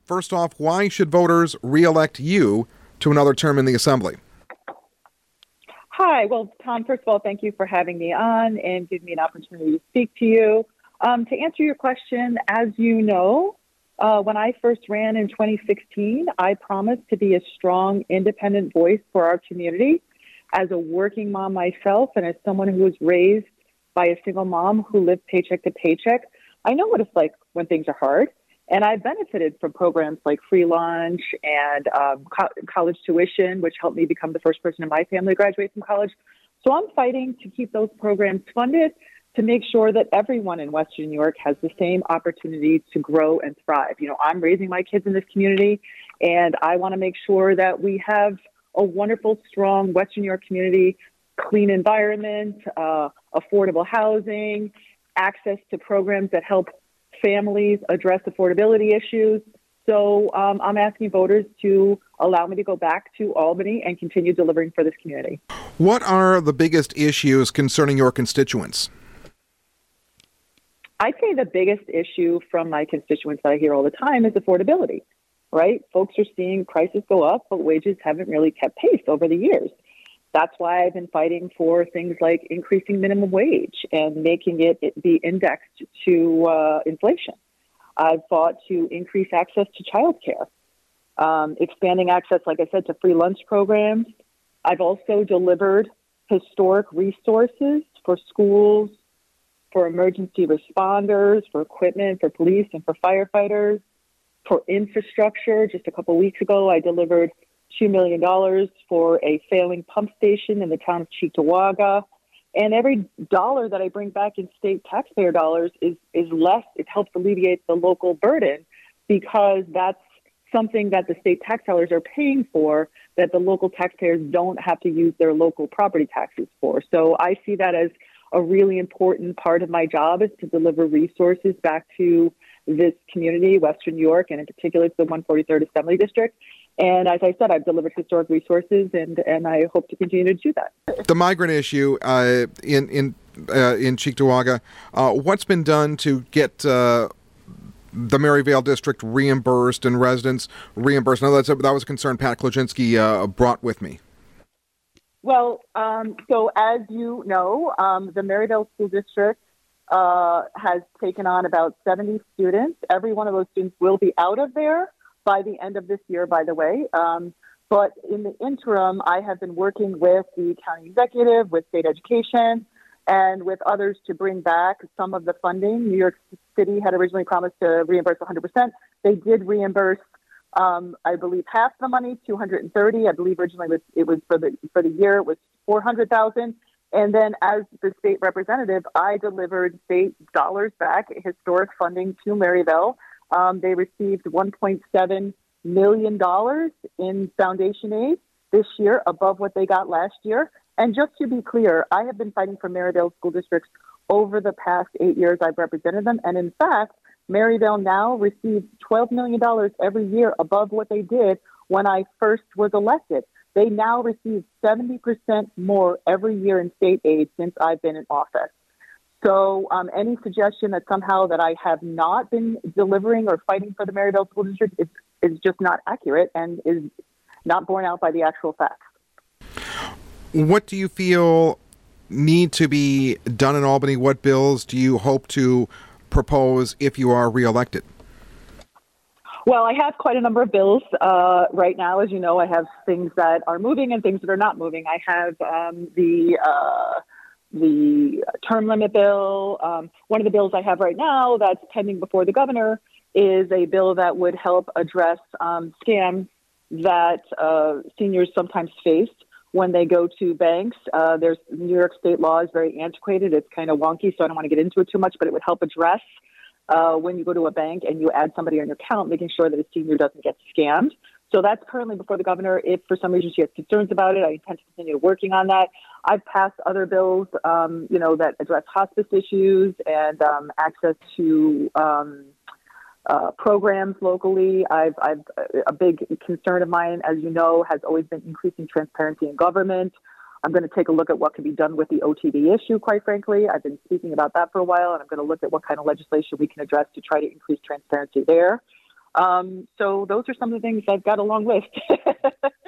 First off, why should voters re-elect you to another term in the Assembly? Hi. Well, Tom, first of all, thank you for having me on and giving me an opportunity to speak to you. To answer your question, as you know, when I first ran in 2016, I promised to be a strong, independent voice for our community. As a working mom myself and as someone who was raised by a single mom who lived paycheck to paycheck, I know what it's like when things are hard. And I benefited from programs like free lunch and college tuition, which helped me become the first person in my family to graduate from college. So I'm fighting to keep those programs funded to make sure that everyone in Western New York has the same opportunity to grow and thrive. You know, I'm raising my kids in this community, and I want to make sure that we have a wonderful, strong Western New York community, clean environment, affordable housing, access to programs that help families address affordability issues. So I'm asking voters to allow me to go back to Albany and continue delivering for this community. What are the biggest issues concerning your constituents? I'd say the biggest issue from my constituents that I hear all the time is affordability, right? Folks are seeing prices go up, but wages haven't really kept pace over the years. That's why I've been fighting for things like increasing minimum wage and making it be indexed to inflation. I've fought to increase access to childcare, expanding access, like I said, to free lunch programs. I've also delivered historic resources for schools, for emergency responders, for equipment, for police and for firefighters, for infrastructure. Just a couple of weeks ago, I delivered $2 million for a failing pump station in the town of Cheektowaga. And every dollar that I bring back in state taxpayer dollars is less. It helps alleviate the local burden because that's something that the state tax dollars are paying for that the local taxpayers don't have to use their local property taxes for. So I see that as a really important part of my job is to deliver resources back to this community, Western New York, and in particular to the 143rd Assembly District. And as I said, I've delivered historic resources, and I hope to continue to do that. The migrant issue in Cheektowaga, what's been done to get the Maryvale District reimbursed and residents reimbursed? I know that was a concern Pat Klaczynski brought with me. Well, so as you know, the Maryvale School District has taken on about 70 students. Every one of those students will be out of there by the end of this year, by the way. But in the interim, I have been working with the county executive, with state education, and with others to bring back some of the funding. New York City had originally promised to reimburse 100%. They did reimburse, I believe, half the money, $230. I believe originally it was for the year, it was $400,000. And then as the state representative, I delivered state dollars back, historic funding to Maryvale. They received $1.7 million in foundation aid this year, above what they got last year. And just to be clear, I have been fighting for Maryvale school districts over the past 8 years I've represented them. And in fact, Maryvale now receives $12 million every year above what they did when I first was elected. They now receive 70% more every year in state aid since I've been in office. So any suggestion that somehow that I have not been delivering or fighting for the Maryvale School District is just not accurate and is not borne out by the actual facts. What do you feel need to be done in Albany? What bills do you hope to propose if you are reelected? Well, I have quite a number of bills right now. As you know, I have things that are moving and things that are not moving. I have the term limit bill. One of the bills I have right now that's pending before the governor is a bill that would help address scams that seniors sometimes face when they go to banks. There's New York state law is very antiquated. It's kind of wonky, so I don't want to get into it too much, but it would help address when you go to a bank and you add somebody on your account, making sure that a senior doesn't get scammed. So that's currently before the governor. If for some reason she has concerns about it, I intend to continue working on that. I've passed other bills, that address hospice issues and access to programs locally. I've a big concern of mine, as you know, has always been increasing transparency in government. I'm going to take a look at what can be done with the OTV issue, quite frankly. I've been speaking about that for a while, and I'm going to look at what kind of legislation we can address to try to increase transparency there. So those are some of the things. I've got a long list.